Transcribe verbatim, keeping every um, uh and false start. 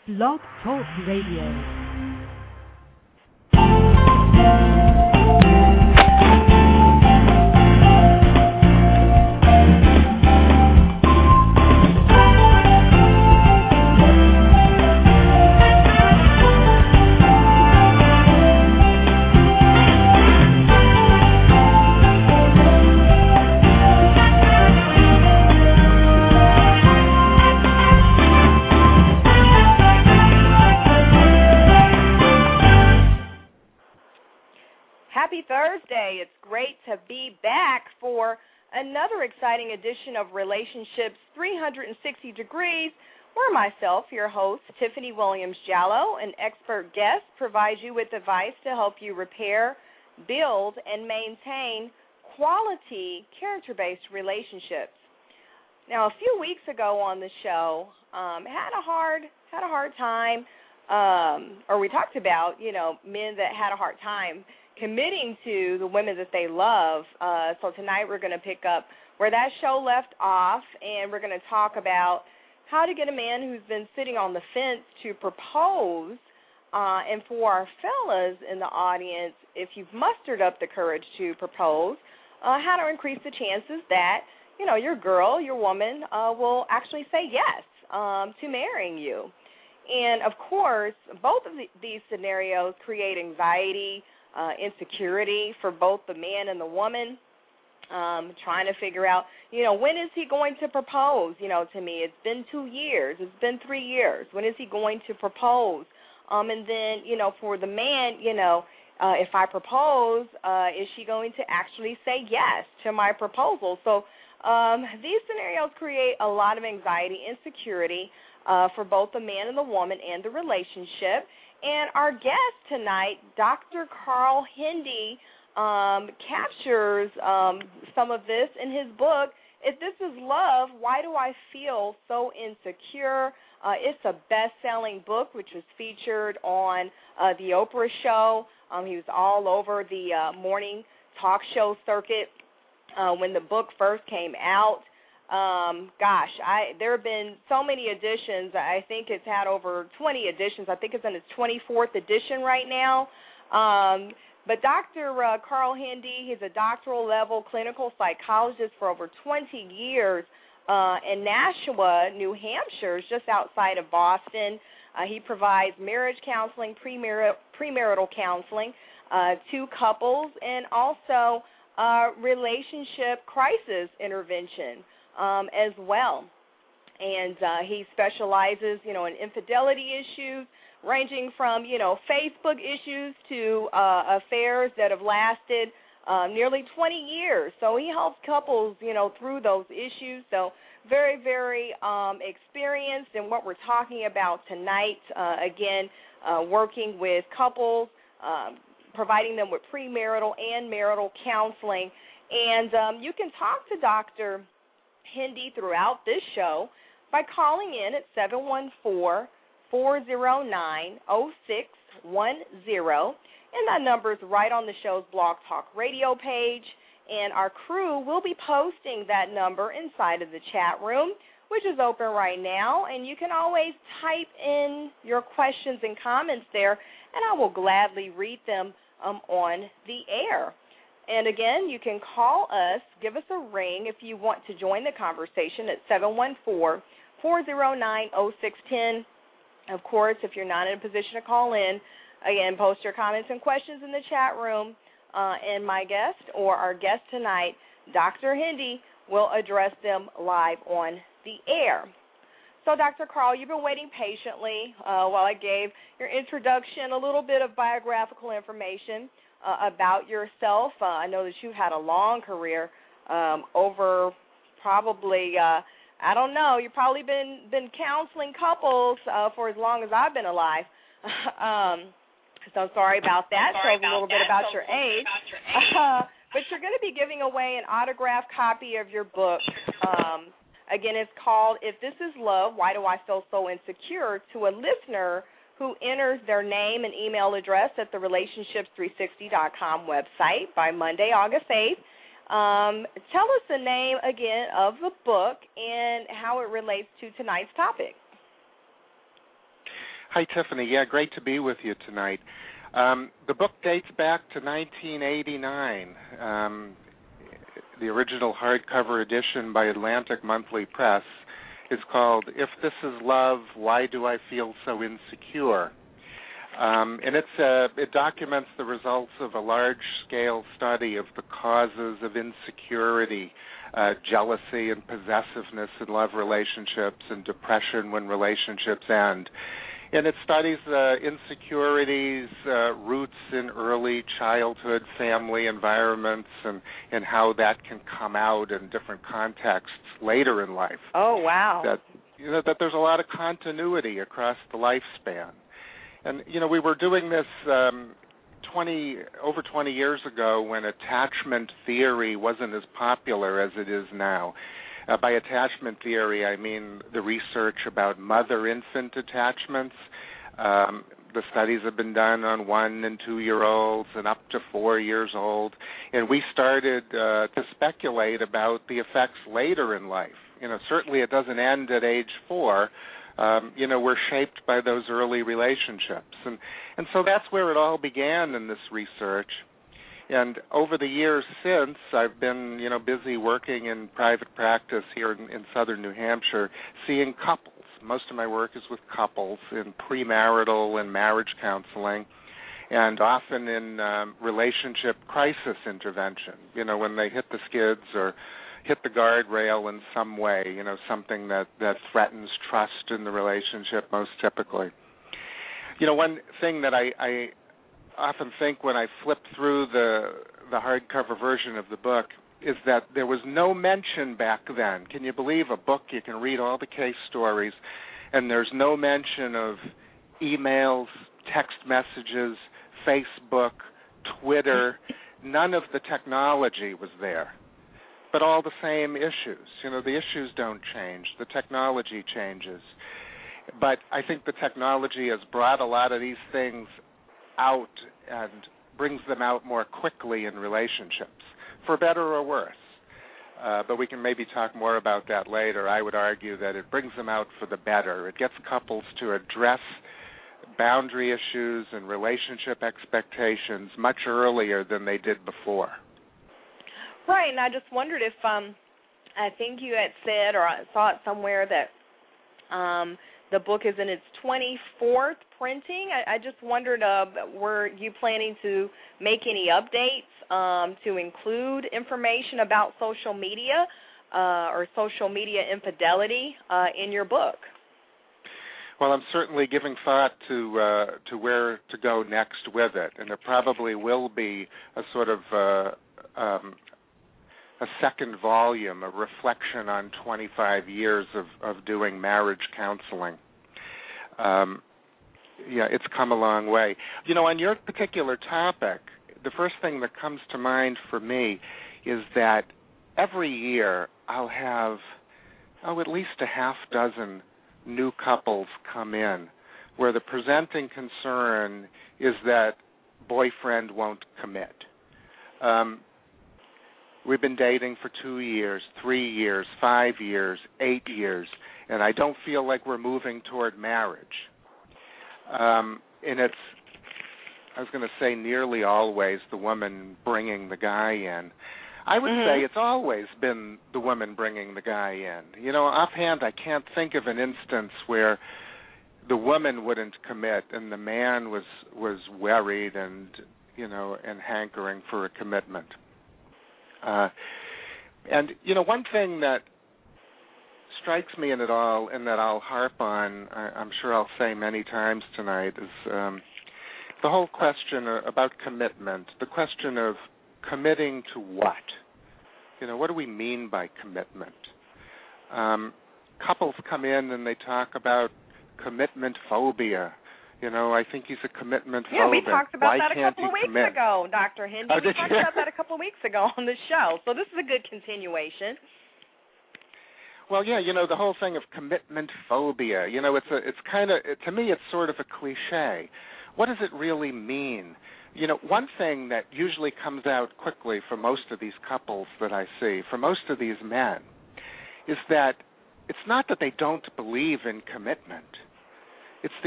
Blog Talk Radio. Happy Thursday. It's great to be back for another exciting edition of Relationships three sixty Degrees, where myself, your host, Tiffany Williams-Jallow, an expert guest, provides you with advice to help you repair, build, and maintain quality character-based relationships. Now, a few weeks ago on the show, um, had a hard had a hard time, um, or we talked about, you know, men that had a hard time committing to the women that they love. Uh, so tonight we're going to pick up where that show left off, and we're going to talk about how to get a man who's been sitting on the fence to propose. Uh, and for our fellas in the audience, if you've mustered up the courage to propose, uh, how to increase the chances that, you know, your girl, your woman, uh, will actually say yes um, to marrying you. And, of course, both of the, these scenarios create anxiety, Uh, insecurity for both the man and the woman, um, trying to figure out, you know, when is he going to propose? You know, to me, it's been two years. It's been three years. When is he going to propose? Um, and then, you know, for the man, you know, uh, if I propose, uh, is she going to actually say yes to my proposal? So um, these scenarios create a lot of anxiety, insecurity uh, for both the man and the woman and the relationship. And our guest tonight, Doctor Carl Hendy, um, captures um, some of this in his book, If This Is Love, Why Do I Feel So Insecure? Uh, it's a best-selling book, which was featured on uh, the Oprah show. Um, he was all over the uh, morning talk show circuit uh, when the book first came out. Um, gosh, I there have been so many editions. I think it's had over twenty editions. I think it's in its twenty-fourth edition right now. Um, but Doctor Uh, Carl Hendy, he's a doctoral-level clinical psychologist for over twenty years uh, in Nashua, New Hampshire, just outside of Boston. Uh, he provides marriage counseling, premar- premarital counseling uh, to couples, and also uh, relationship crisis intervention. Um, as well. And uh, he specializes, you know, in infidelity issues, ranging from, you know, Facebook issues to uh, affairs that have lasted uh, nearly twenty years. So he helps couples, you know, through those issues. So very, very um, experienced in what we're talking about tonight. Uh, again, uh, working with couples, um, providing them with premarital and marital counseling. And um, you can talk to Doctor Hendy throughout this show by calling in at seven one four, four zero nine, zero six one zero, and that number is right on the show's Blog Talk Radio page, and our crew will be posting that number inside of the chat room, which is open right now, and you can always type in your questions and comments there, and I will gladly read them um, on the air. And, again, you can call us, give us a ring if you want to join the conversation at seven one four, four zero nine, zero six one zero. Of course, if you're not in a position to call in, again, post your comments and questions in the chat room, uh, and my guest or our guest tonight, Doctor Hendy, will address them live on the air. So, Doctor Carl, you've been waiting patiently uh, while I gave your introduction, a little bit of biographical information Uh, about yourself. Uh, I know that you've had a long career, um, over probably, uh, I don't know, you've probably been, been counseling couples uh, for as long as I've been alive. um, so sorry about that. Sorry Shows a little bit about your age. About your age. Uh, but you're going to be giving away an autographed copy of your book. Um, again, it's called If This Is Love, Why Do I Feel So Insecure? To a listener who enters their name and email address at the relationships three sixty dot com website by Monday, August eighth. Um, tell us the name again of the book and how it relates to tonight's topic. Hi, Tiffany. Yeah, great to be with you tonight. Um, the book dates back to nineteen eighty-nine. Um, the original hardcover edition by Atlantic Monthly Press is called If This Is Love, Why Do I Feel So Insecure? Um, and it's uh, it documents the results of a large-scale study of the causes of insecurity, uh, jealousy and possessiveness in love relationships, and depression when relationships end. And it studies uh, insecurities, uh, roots in early childhood, family environments, and, and how that can come out in different contexts later in life. Oh, wow. That, you know, that there's a lot of continuity across the lifespan. And, you know, we were doing this um, twenty over twenty years ago when attachment theory wasn't as popular as it is now. Uh, by attachment theory, I mean the research about mother-infant attachments. Um, the studies have been done on one- and two-year-olds and up to four years old. And we started uh, to speculate about the effects later in life. You know, certainly it doesn't end at age four. Um, you know, we're shaped by those early relationships. And, and so that's where it all began in this research. And over the years since, I've been, you know, busy working in private practice here in, in southern New Hampshire, seeing couples. Most of my work is with couples in premarital and marriage counseling, and often in um, relationship crisis intervention, you know, when they hit the skids or hit the guardrail in some way, you know, something that, that threatens trust in the relationship most typically. You know, one thing that I, I often think when I flip through the the hardcover version of the book is that there was no mention back then. Can you believe a book you can read all the case stories and there's no mention of emails, text messages, Facebook, Twitter? None of the technology was there. But all the same issues. You know, the issues don't change. The technology changes. But I think the technology has brought a lot of these things out and brings them out more quickly in relationships, for better or worse. Uh, but we can maybe talk more about that later. I would argue that it brings them out for the better. It gets couples to address boundary issues and relationship expectations much earlier than they did before. Right, and I just wondered if, um, I think you had said, or I saw it somewhere, that um, the book is in its twenty-fourth printing. I, I just wondered, uh, were you planning to make any updates um, to include information about social media uh, or social media infidelity uh, in your book? Well, I'm certainly giving thought to uh, to where to go next with it, and there probably will be a sort of uh, um, a second volume, a reflection on twenty-five years of, of doing marriage counseling. Um, yeah, it's come a long way. You know, on your particular topic, the first thing that comes to mind for me is that every year I'll have, oh, at least a half dozen new couples come in where the presenting concern is that boyfriend won't commit. Um, We've been dating for two years, three years, five years, eight years, and I don't feel like we're moving toward marriage. Um, and it's, I was going to say nearly always the woman bringing the guy in. I would mm-hmm. say it's always been the woman bringing the guy in. You know, offhand, I can't think of an instance where the woman wouldn't commit and the man was, was worried and, you know, and hankering for a commitment. Uh, and, you know, one thing that strikes me in it all and that I'll harp on, I, I'm sure I'll say many times tonight, is um, the whole question about commitment, the question of committing to what? You know, what do we mean by commitment? Um, couples come in and they talk about commitment phobia. You know, I think he's a commitment phobic. Yeah, we talked about Why that a can't couple of weeks commit? ago, Doctor Hindi. Oh, we talked you? about that a couple of weeks ago on the show. So this is a good continuation. Well, yeah, you know, the whole thing of commitment phobia, you know, it's a, it's kind of, to me, it's sort of a cliche. What does it really mean? You know, one thing that usually comes out quickly for most of these couples that I see, for most of these men, is that it's not that they don't believe in commitment. It's the